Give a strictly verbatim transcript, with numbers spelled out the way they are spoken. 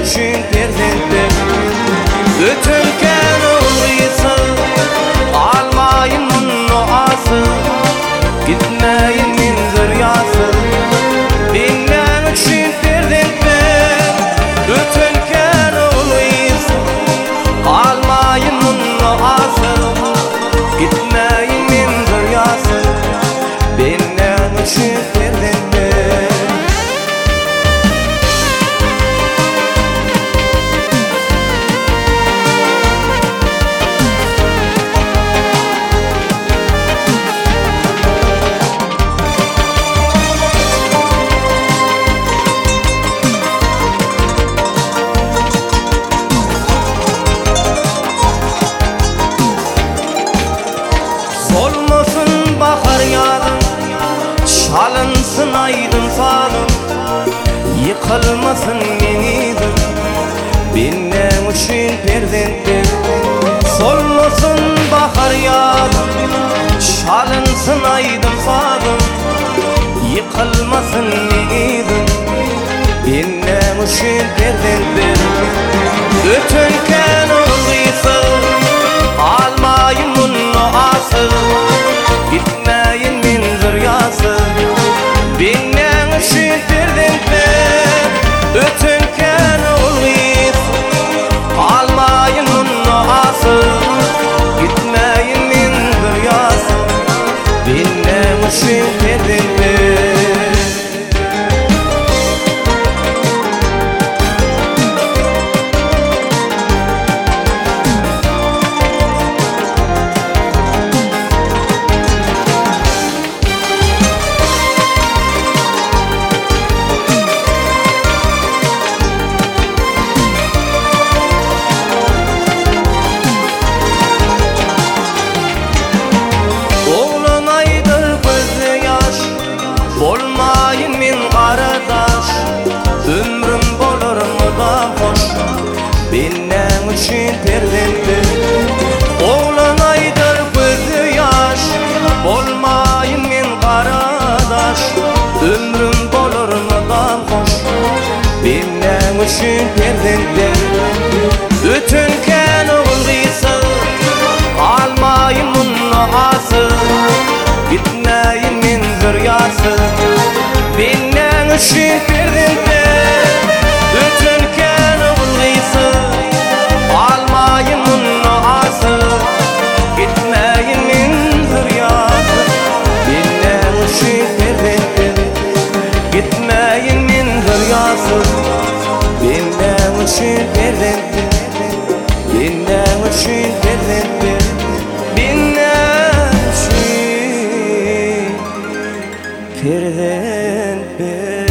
üçün perzentler ötünken uğraysa almayın noası gitmeyin min zıryası benim üçün perzentler ötünken uğraysa almayın noası gitmeyin min zıryası benim üçün perzentler. Solmasın bahar yağdım, şalınsın aydın sağdım, yıkılmasın yenidim benim üçün perzentler. Solmasın bahar yağdım, şalınsın aydın sağdım, yıkılmasın yenidim benim üçün perzentler. Ötünken uğraysa almayın noası gitmeyin min zıryası benim üçün perzentler. Ötünken uğraysa almayın noası gitmeyin min zıryası benim üçün perzentler. Olmayın min qaradaş, ömrüm bolur mu da hoş benim üçün perzentler. Oğlan aydır gözü yaş, olmayın min qaradaş, ömrüm bolur mu da hoş benim üçün perzentler. Ötünken uğraysa almayın noası gitmeyin min zıryası benim üçün perzentler. Ötünken uğraysa almayın noası gitmeyin min zıryası benim üçün perzentler. Gitmeyin min zıryası benim üçün perzentler. Benim üçün perzentler. Benim üçün perzentler.